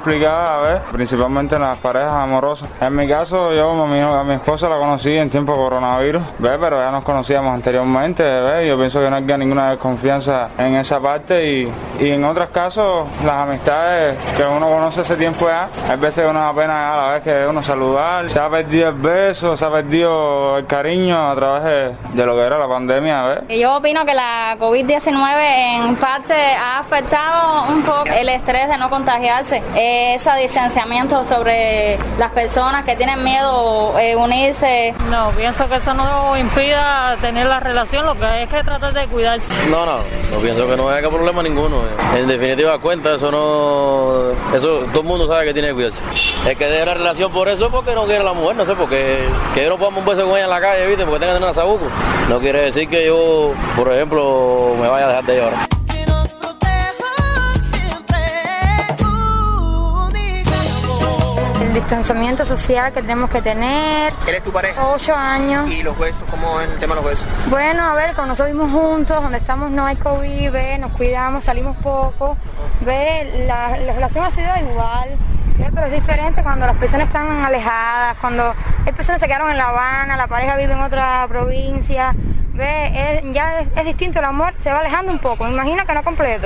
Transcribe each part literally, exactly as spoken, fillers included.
complicada, ¿ves? Principalmente en las parejas amorosas. En mi caso, yo a mi, a mi esposa la conocí en tiempo de coronavirus, ¿ves? Pero ya nos conocíamos anteriormente, ¿ves? Yo pienso que no hay ninguna desconfianza en esa parte y, y en otros casos, las amistades que uno conoce hace tiempo ya, hay veces que uno da pena a la vez que uno saludar, se ha perdido el beso, se ha perdido el cariño a través de, de lo que era la pandemia, ¿ves? Yo opino que la covid diecinueve en parte ha afectado un poco el estrés de no contagiarse, ese distanciamiento sobre las personas que tienen miedo eh, unirse. No, pienso que eso no impida tener la relación, lo que es que tratar de cuidarse. No, no, no pienso que no haya problema ninguno. En definitiva cuenta, eso no, eso todo el mundo sabe que tiene que cuidarse. El que deje la relación por eso es porque no quiere la mujer, no sé, porque que yo no puedo un beso con ella en la calle, ¿viste? Porque tenga que tener sabuco. No quiere decir que yo, por ejemplo, me vaya a dejar de llorar. El distanciamiento social que tenemos que tener. ¿Eres tu pareja? Ocho años. ¿Y los besos? ¿Cómo es el tema de los besos? Bueno, a ver, cuando nosotros vivimos juntos, donde estamos no hay COVID, ve, nos cuidamos, salimos poco, ve, la, la relación ha sido igual, ve, pero es diferente cuando las personas están alejadas, cuando hay personas que se quedaron en La Habana, la pareja vive en otra provincia, ve, es, ya es, es distinto, el amor se va alejando un poco, me imagino que no completo.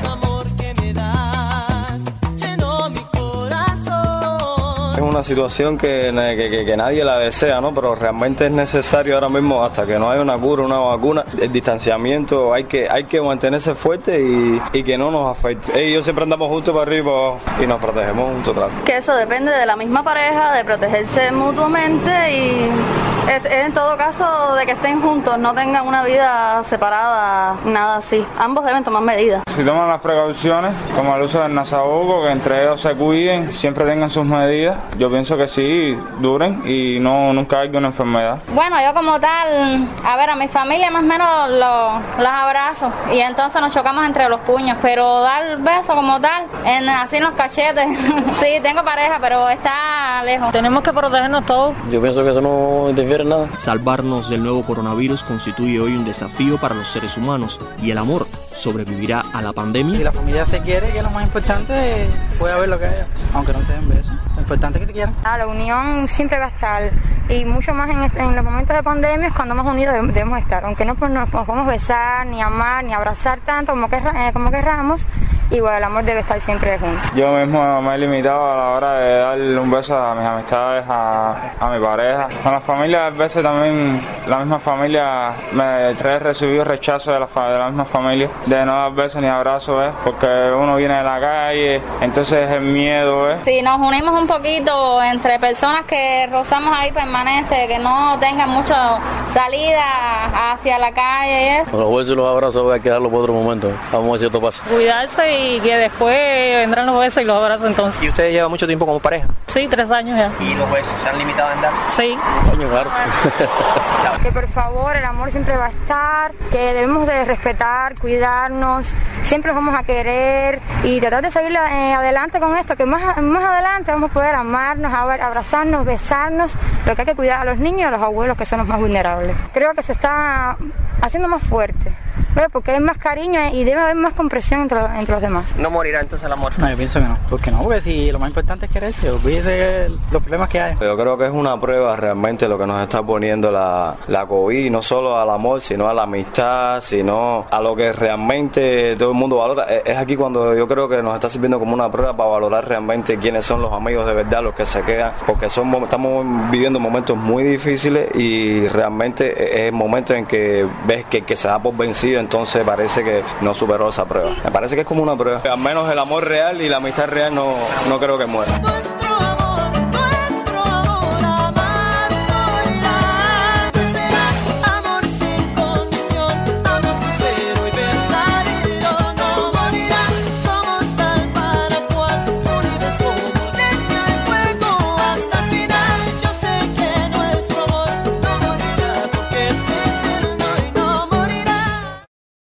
Es una situación que, que, que, que nadie la desea, ¿no? Pero realmente es necesario ahora mismo, hasta que no haya una cura, una vacuna, el distanciamiento, hay que hay que mantenerse fuerte y, y que no nos afecte. Ellos siempre andamos juntos para arriba y nos protegemos juntos, claro. Que eso depende de la misma pareja, de protegerse mutuamente y es, es en todo caso de que estén juntos, no tengan una vida separada, nada así. Ambos deben tomar medidas. Si toman las precauciones, como el uso del nasabuco, que entre ellos se cuiden, siempre tengan sus medidas, yo pienso que sí, duren y no nunca haya una enfermedad. Bueno, yo como tal, a ver, a mi familia más o menos lo, los abrazo y entonces nos chocamos entre los puños, pero dar beso como tal, en, así en los cachetes, sí, tengo pareja, pero está lejos. Tenemos que protegernos todos. Yo pienso que eso no interfiere en nada. Salvarnos del nuevo coronavirus constituye hoy un desafío para los seres humanos y el amor sobrevivirá a la pandemia. Si la familia se quiere, que es lo más importante, puede haber lo que haya, aunque no se den besos. Lo importante es que se quieran. Ah, la unión siempre va a estar y mucho más en, este, en los momentos de pandemia es cuando más unidos debemos estar, aunque no pues, nos podemos besar, ni amar, ni abrazar tanto como, que, eh, como querramos, igual el amor debe estar siempre juntos. Yo mismo me he limitado a la hora de darle un beso a mis amistades, a, a mi pareja. Con la familia, a veces también la misma familia me he recibido rechazo de la, de la misma familia, de no dar besos ni abrazos, ¿eh? Porque uno viene de la calle, entonces el miedo, ¿eh? Si nos unimos un poquito entre personas que rozamos ahí permanente, que no tengan mucha salida hacia la calle y eso. Los besos y los abrazos voy a quedarlo por otro momento, vamos a ver si esto pasa. Cuidarse y que después vendrán los besos y los abrazos entonces. ¿Y ustedes llevan mucho tiempo como pareja? Sí, tres años ya. ¿Y los besos se han limitado en darse? Sí. Coño, claro. Que por favor el amor siempre va a estar, que debemos de respetar, cuidarnos, siempre vamos a querer y tratar de seguir eh, adelante con esto, que más, más adelante vamos a poder amarnos, abrazarnos, besarnos, lo que hay que cuidar a los niños y a los abuelos que son los más vulnerables. Creo que se está haciendo más fuerte, ¿ves? Porque hay más cariño y debe haber más comprensión entre, entre los demás. ¿No morirá entonces el amor? No, yo pienso que no. ¿Por qué no? Porque si lo más importante es quererse, olvídese los problemas que hay. Yo creo que es una prueba realmente lo que nos está poniendo la, la COVID, no solo al amor, sino a la amistad, sino a lo que realmente todo el mundo valora. Es aquí cuando yo creo que nos está sirviendo como una prueba para valorar realmente quiénes son los amigos de verdad, los que se quedan, porque son, estamos viviendo momentos muy difíciles y realmente es el momento en que ves que, que se da por vencido, entonces parece que no superó esa prueba. Me parece que es como una prueba. Al menos el amor real y la amistad real no, no creo que muera.